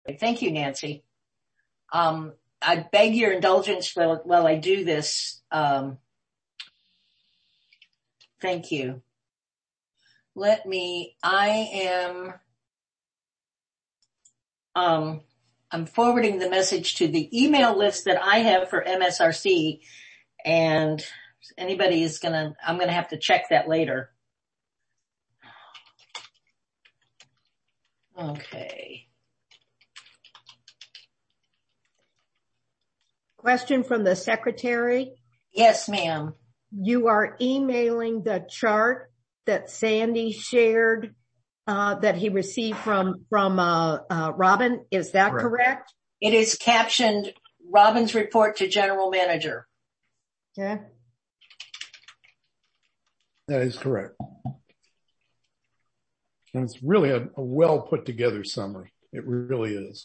Thank you, Nancy. I beg your indulgence while I do this. Thank you. I'm forwarding the message to the email list that I have for MSRC, and I'm going to have to check that later. Okay. Question from the secretary. Yes, ma'am. You are emailing the chart that Sandy shared, that he received from Robin. Is that correct? It is captioned Robin's report to general manager. Okay. That is correct. And it's really a well put together summary. It really is.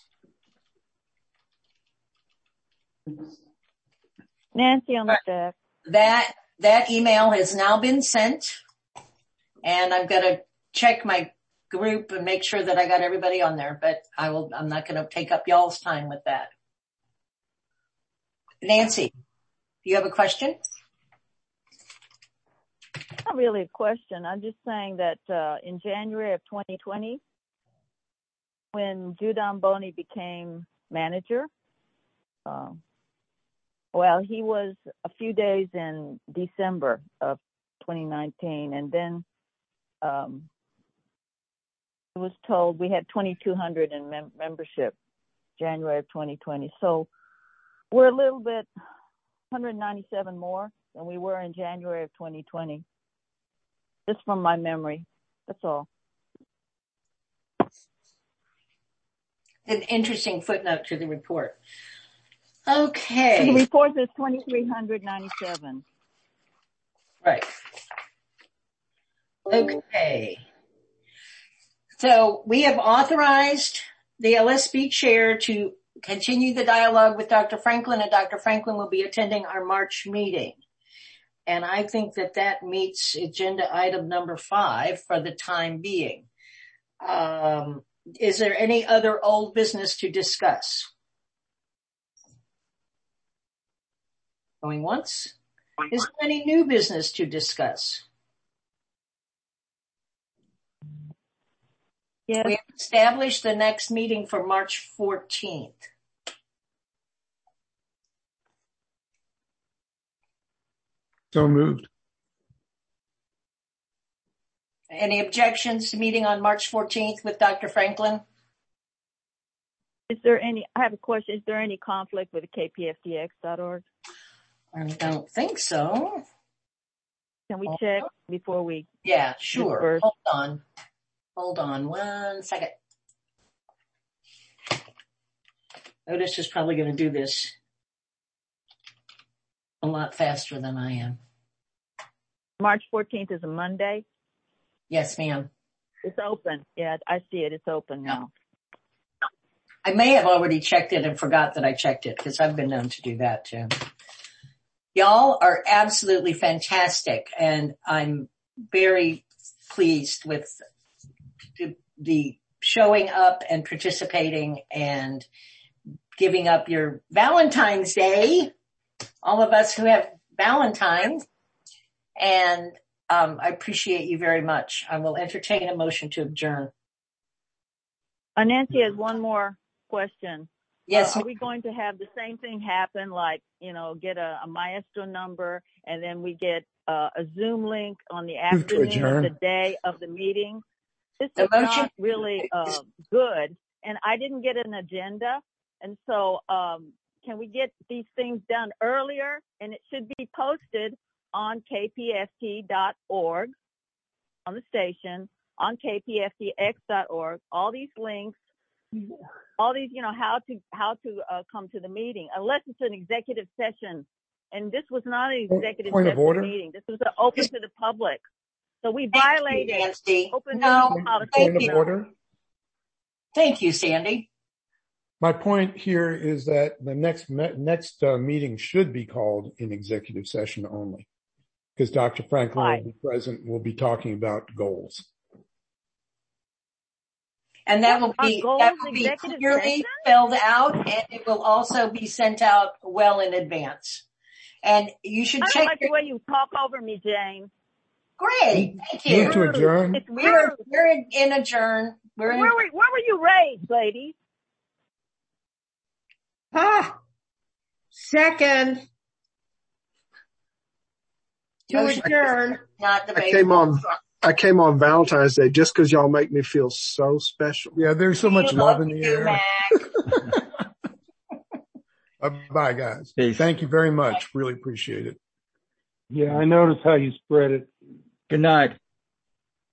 Nancy on the deck. That email has now been sent, and I've got to check my group and make sure that I got everybody on there, but I'm not going to take up y'all's time with that. Nancy, do you have a question? Not really a question. I'm just saying that in January of 2020, when Judon Boney became manager, he was a few days in December of 2019, and then it was told we had 2,200 in membership January of 2020. So we're a little bit 197 more than we were in January of 2020. Just from my memory. That's all. An interesting footnote to the report. Okay. The report says 2,397. Right. Okay. So we have authorized the LSB chair to continue the dialogue with Dr. Franklin, and Dr. Franklin will be attending our March meeting. And I think that meets agenda item number 5 for the time being. Is there any other old business to discuss? Going once? Is there any new business to discuss? Yes. We have established the next meeting for March 14th. So moved. Any objections to meeting on March 14th with Dr. Franklin? I have a question. Is there any conflict with kpftx.org? I don't think so. Can we check before we? Yeah, sure. Disperse? Hold on 1 second. Otis is probably going to do this a lot faster than I am. March 14th is a Monday? Yes, ma'am. It's open. Yeah, I see it. It's open now. I may have already checked it and forgot that I checked it, because I've been known to do that too. Y'all are absolutely fantastic, and I'm very pleased with the showing up and participating and giving up your Valentine's Day, all of us who have Valentine's, and I appreciate you very much. I will entertain a motion to adjourn. Nancy has one more question. Yes. Are we going to have the same thing happen, like, get a Maestro number, and then we get a Zoom link on the afternoon of the day of the meeting? This is not really good, and I didn't get an agenda, and so can we get these things done earlier? And it should be posted on kpft.org, on the station, on kpftx.org, all these links, all these, how to come to the meeting, unless it's an executive session. And this was not an executive session meeting. This was open to the public. So we violated open policy. Point of order. Thank you, Sandy. My point here is that the next meeting should be called in executive session only, because Dr. Franklin will be present. We'll be talking about goals. And that will be clearly spelled out, and it will also be sent out well in advance. And you should check. I like the way you talk over me, Jane. Great. Thank you. Move to adjourn. We're in adjourn. Where were you raised, ladies? Second. To adjourn. Not debatable. I came on Valentine's Day just because y'all make me feel so special. Yeah, there's so much love in the air. Bye, guys. Peace. Thank you very much. Really appreciate it. Yeah, I noticed how you spread it. Good night.